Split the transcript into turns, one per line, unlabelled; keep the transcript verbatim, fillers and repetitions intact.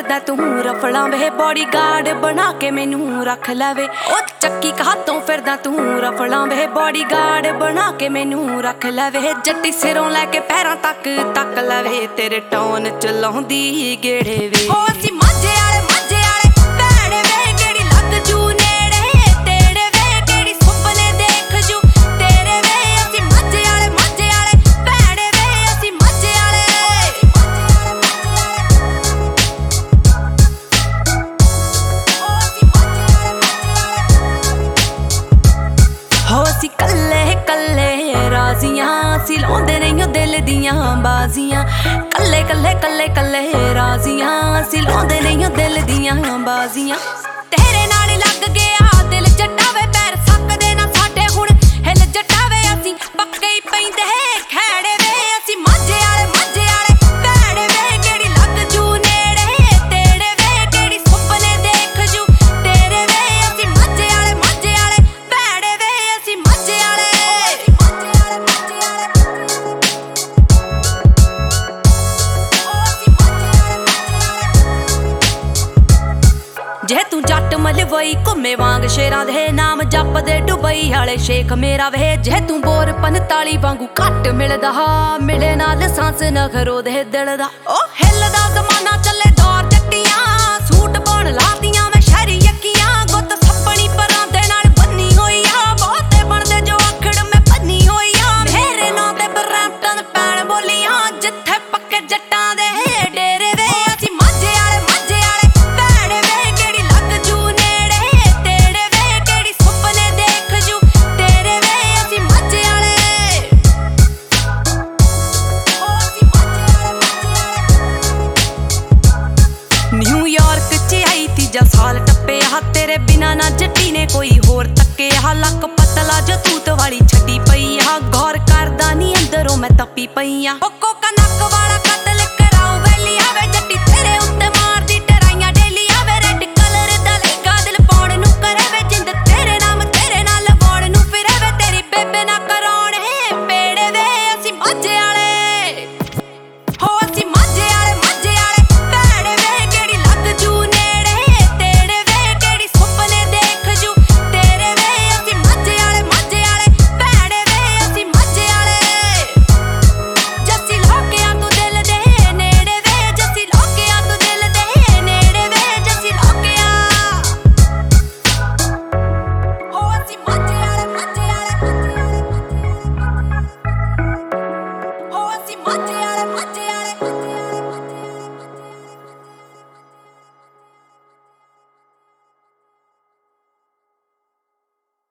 फिरदा तू रफड़ा वे body guard बना के मैनू रख लवे ओ चक्की हाथों फिरदा तू रफड़ा वे बॉडी गार्ड बना के मैनू रख लवे जट्टी सिरों लैके पैरां तक तक लवे तेरे टौन चलाउंदी गेड़े वे ओ असी माझे वाले माझे वाले भैड़े वे केड़ी लग जू नेड़े तेरे वे केड़ी सुपने देख जू तेरे वे असी माझे वाले माझे वाले भैड़े वे असी माझे वाले हो असी कल्ले कल्ले राजियां असी लाउंदे नहीं दिल दियां बाजियां कल्ले कल्ले कल्ले कल्ले राजियां असी लाउंदे नहीं दिल दियां बाजियां तेरे नाल लग गया दिल जटावे पैर सकदे ना साडे हुण हिल जटावे असी पक्के ही पैंदे खैड़े वे असी माझे वाले माझे वाले भैड़े वे केड़ी लग जू नेड़े तेरे वे केड़ी सुपने देख जू तेरे वे असी माझे वाले माझे वाले भैड़े वे असी माझे वाले जे तू जट मलवई घुमे वांग शेरां दे नाम जपदे दुबई वाले शेख मेरा वे जे तू बोर पंताली वांगू घट मिलदा मिले नाल सांस नखरो दे दिल दा ओ हिलदा जमाना चले दौर जट्टियां सूट पाउण लातियां मैं शहरी यक्कियां गुੱਤ सपनी परां दे नाल बन्नी होई आ बहुते बनदे जो आखड़ मैं बन्नी होई आ मेरे नां ते बरैंपटन पैण बोलियां जिथे पक्के जट्टां दे डेरे वे असी माझे वाले माझे वाले भैड़े वे केड़ी लग जू नेड़े तेरे वे केड़ी सुपने देख जू तेरे वे असी माझे वाले ओ असी माझे वाले माझे वाले न्यूयॉर्क च आई तीजा साल टप्पे आ तेरे बिना ना जट्टी ने कोई होर तक्के आ लक पतला जो तूत वाली छड्डी पई आ गौर करदा नी अंदरों मैं तप्पी पई आ ओ कोका नक वाला कतल